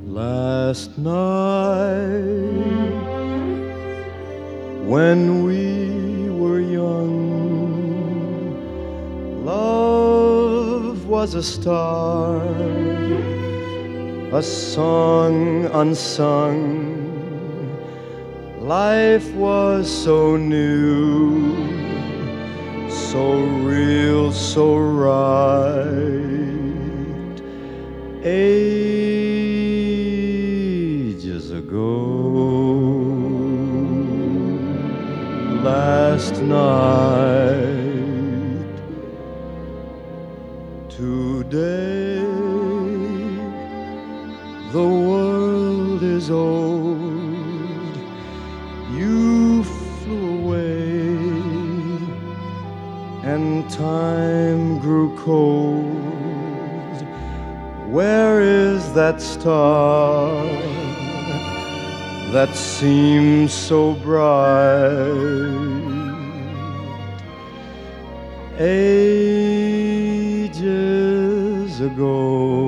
Last night, when we were young, love was a star, a song unsung. Life was so new, so real, so right. Ages ago, last night, today, the world is old. You flew away, and time grew cold. Where is that star that seems so bright? Ages ago,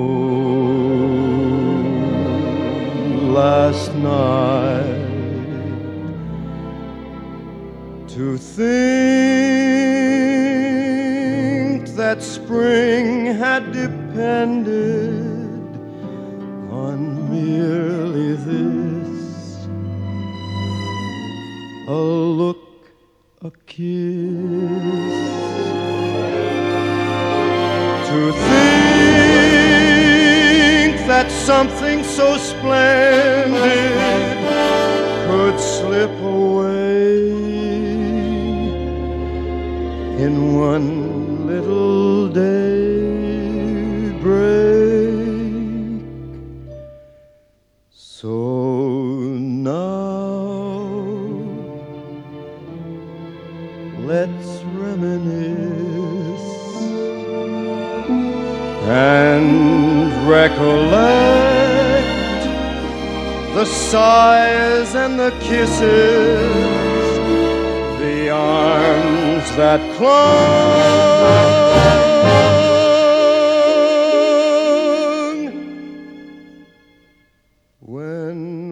last night. To think that spring had depended on merely this, a look, a kiss. To think that something so splendid could slip away in one little daybreak. So now let's reminisce and recollect the sighs and the kisses, the arms that clung when